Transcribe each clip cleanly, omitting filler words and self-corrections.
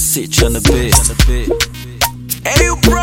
Sitch on the bed. Hey, you bro.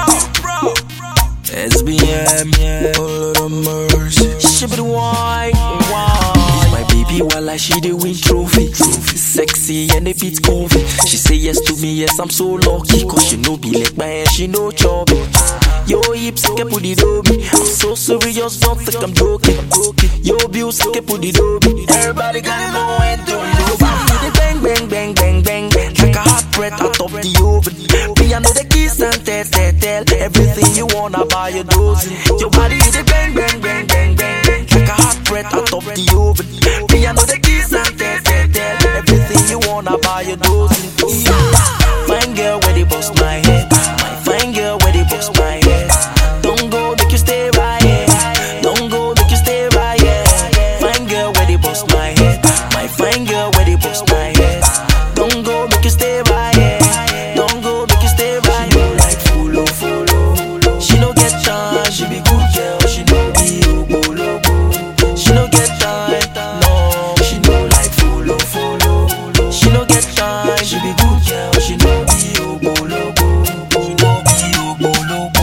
SBM, yeah. All of the mercy. She be the wine. My baby, while she the win trophy. Sexy and the beat comfy. She say yes to me, yes, I'm so lucky. Cause she know be like my hand, she know chubby. Yo, hips, can put it over me. I'm so serious, don't think I'm joking. Yo, bills, can put it over me. Everybody gotta know and don't know. Bang, bang, bang, bang, bang. Like a hot breath out of the oven. Me, I know the kiss and tell. Everything you wanna buy your dozen. Your body is a bang, bang, bang, bang, bang. Like a hot breath out of the oven. Me, I know the kiss and tell. Everything you wanna buy your dozen. Fine girl, where they bust my head. My fine girl, where they bust my head. Don't go, make you stay right here. Don't go, make you stay right here. Fine girl, where they bust my head. My fine girl, where they bust my head. Don't go, make you stay right here. Don't go, make you stay right here. Like follow. She no get time, she be good girl. She no be logo. She no get time, no. She no like follow. She no get time, she be good girl. She no be logo. She no be logo.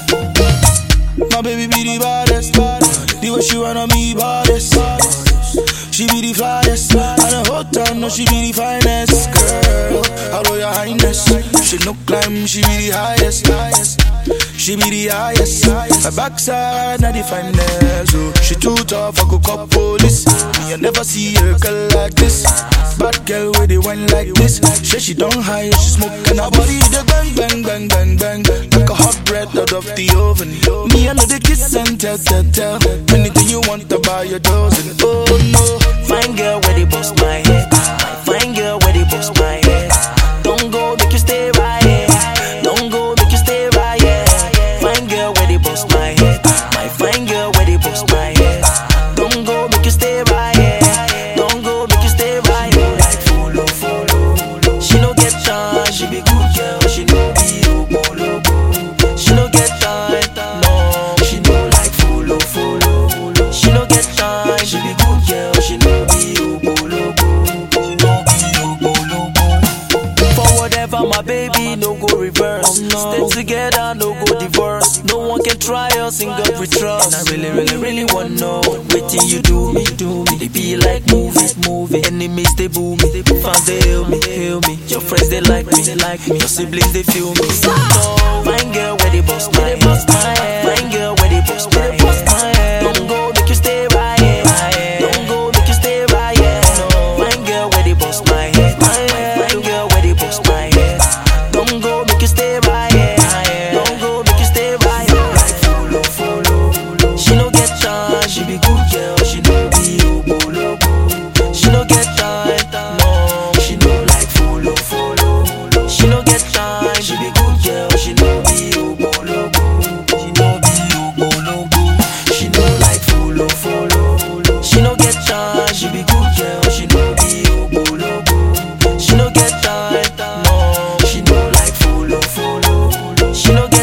My baby be the baddest. The way she wanna be baddest. She be the flyest. And the whole time know she be the finest. Girl, hello your highness. She no climb, she be the highest. She be the highest. Her backside not the finest. So she too tough, I go call police. Me I never see her girl like this. Bad girl with the wine like this. She don't hide, she smoke and her body the bang bang bang bang bang. Like a hot bread out of the oven. Me I know the kiss and tell. Anything you want to buy your dozen. Oh no. Fine girl, where they bust my head. My fine girl, where they bust my head. Don't go, make you stay right here. Don't go, make you stay right here. Fine girl, where they bust my head. My fine girl, where they bust my head. Don't go, make you stay right here. Don't go, make you stay right here. Like follow. She no get time, she be good girl. She no be logo. She no get time, no. She no like follow. She no get time, she be good girl. She no be logo. For whatever, my baby, no go reverse. Stay together, no go divorce. No one can try us in God we trust. And I really wanna know waiting you do me. They be like movie. Enemies they boo me. Fans they hail me. Your friends they like me. Your siblings they feel me. So fine girl, where they bust my head. Fine girl, where they bust my head. Don't go, make you stay right here. Don't go, make you stay right here. Fine girl, where they bust my head. Fine girl, where they bust my head. Don't go, make you stay right here. Don't go, make you stay right here. Like follow. She no get time, she be good girl. She no be logo. She no get time, no. She no like follow. She no get time, she be good girl. She no be logo. She no be logo. She no like follow. She no get time, she be good girl. She no be logo. She no get time, no. She no like follow. She no get